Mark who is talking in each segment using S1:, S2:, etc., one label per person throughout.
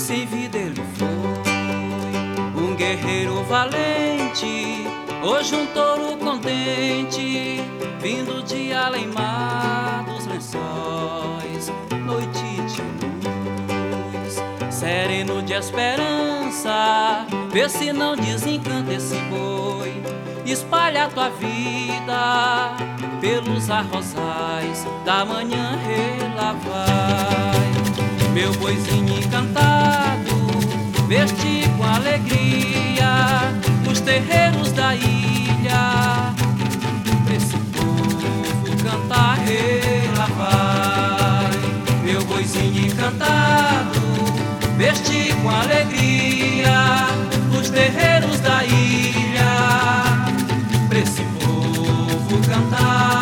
S1: Sem vida ele foi um guerreiro valente, hoje um touro contente, vindo de além-mar dos lençóis, noite de luz, sereno de esperança, vê se não desencanta esse boi, espalha a tua vida pelos arrozais da manhã vai. Meu boizinho encantado, veste com alegria os terreiros da ilha, pra esse povo cantar lá vai. Meu boizinho encantado, veste com alegria os terreiros da ilha, pra esse povo cantar.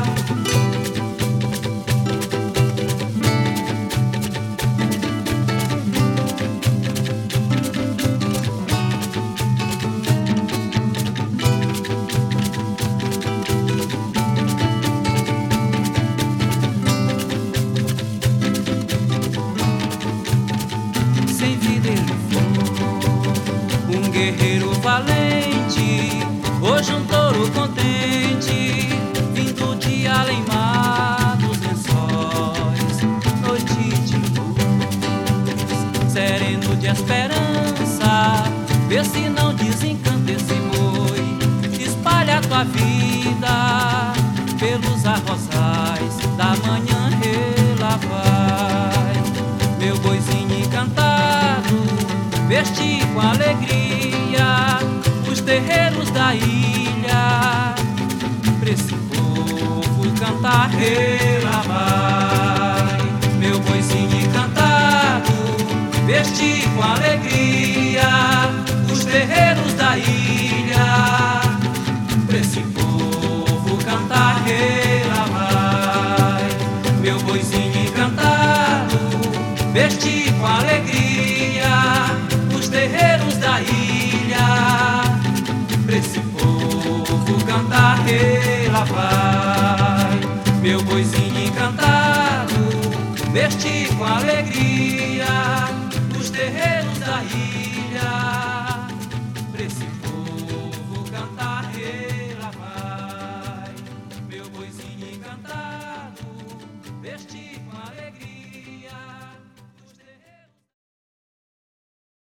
S1: Guerreiro valente, hoje um touro contente, vindo de além-mar dos lençóis, noite de luz, sereno de esperança, vê se não desencanta esse boi, espalha a tua vida pelos arrozais da manhã lá vai. Meu boizinho encantado, veste com alegria os terreiros da ilha, pra esse povo cantar lá vai. Meu boizinho encantado, veste com alegria os terreiros da ilha, pra esse povo cantar lá vai. Meu boizinho encantado, veste com alegria os terreiros da ilha, pra esse povo cantar lá vai. Meu boizinho encantado, veste com alegria